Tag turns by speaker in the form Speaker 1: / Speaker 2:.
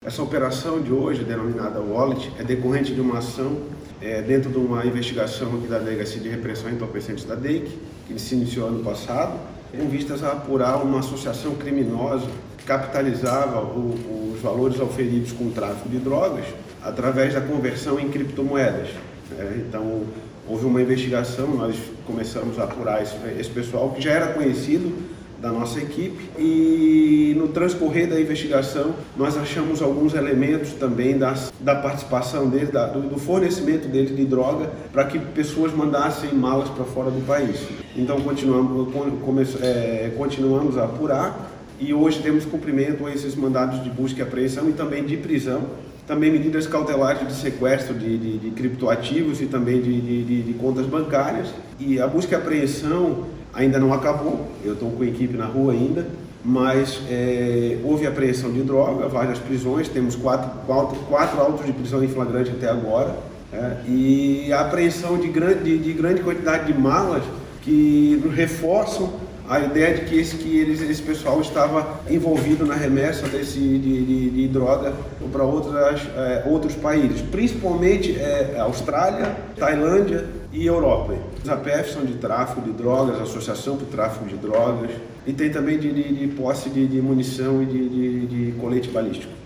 Speaker 1: Essa operação de hoje, denominada Wallet, é decorrente de uma ação dentro de uma investigação aqui da Delegacia de Repressão a Entorpecentes da DEIC, que se iniciou ano passado, com vistas a apurar uma associação criminosa que capitalizava os valores auferidos com o tráfico de drogas através da conversão em criptomoedas. Então, houve uma investigação, nós começamos a apurar esse pessoal que já era conhecido da nossa equipe, e no transcorrer da investigação nós achamos alguns elementos também da participação deles, do fornecimento deles de droga para que pessoas mandassem malas para fora do país. Então continuamos a apurar e hoje temos cumprimento a esses mandados de busca e apreensão e também de prisão, também medidas cautelares de sequestro de criptoativos e também de contas bancárias. E a busca e apreensão ainda não acabou, eu estou com a equipe na rua ainda, mas houve apreensão de droga, várias prisões, temos quatro autos de prisão em flagrante até agora, e a apreensão de grande quantidade de malas que reforçam a ideia de que esse pessoal estava envolvido na remessa de droga para outros países, principalmente Austrália, Tailândia e Europa. Os APF são de tráfico de drogas, Associação para o Tráfico de Drogas, e tem também de posse de munição e de colete balístico.